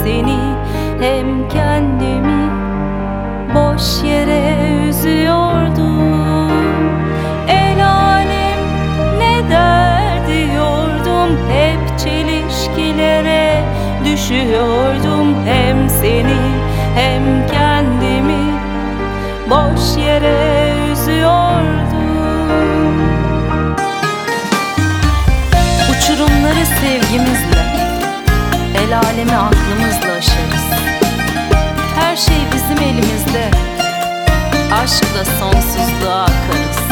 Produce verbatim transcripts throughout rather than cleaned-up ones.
seni hem kendimi boş yere üzüyordum. El alem ne der diyordum, hep çelişkilere düşüyordum. Hem seni hem kendimi boş yere üzüyordum. Uçurumları sevgimizle, el alemi aklımızla aşarız. Her şey bizim elimizde, aşkla sonsuzluğa akarız.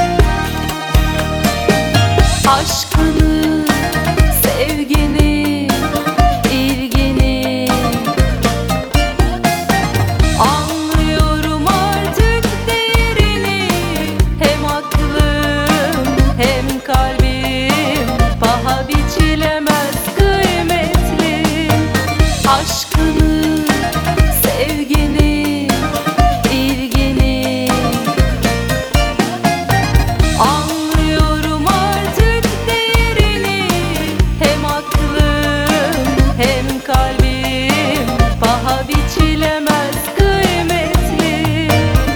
Aşkını, sevgini, ilgini anlıyorum artık değerini. Hem aklım hem kalbim paha biçilemez kıymetli. Aşkını, sevgini, ilgini anlıyorum artık değerini. Hem aklım hem kalbim paha biçilemez kıymetli.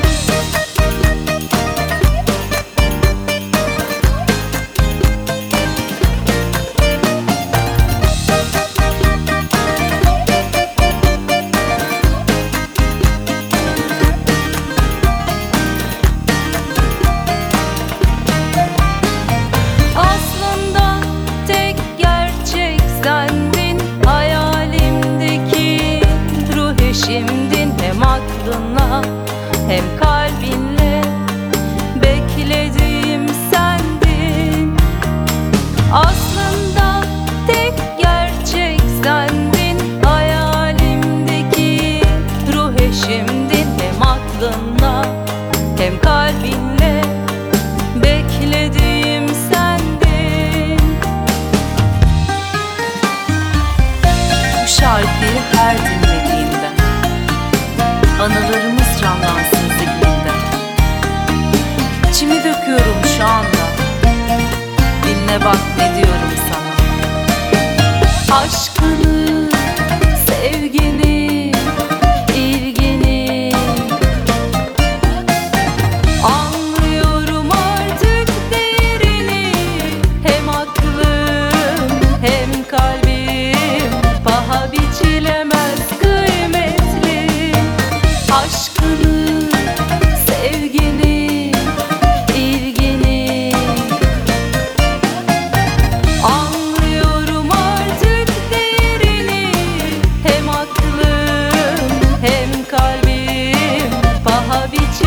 Aslında tek gerçek sendin, hayalimdeki ruh eşimdin. Hem aklınla hem kalbinle beklediğim sendin. Aslında tek gerçek sendin, hayalimdeki ruh eşimdin. Hem aklınla hem kalbinle beklediğim sendin. Bu şarkıyı her dinlediğimde anılarımız canlansın zihnimde. İçimi döküyorum şu anda, dinle bak ne diyorum sana. Aşkını, sevgini, ilgini anlıyorum artık değerini. Hem aklım hem kalbim paha biçilemez kıymetli. Aşkını, sevgini, ilgini anlıyorum artık değerini. Hem aklım hem kalbim paha biçilemez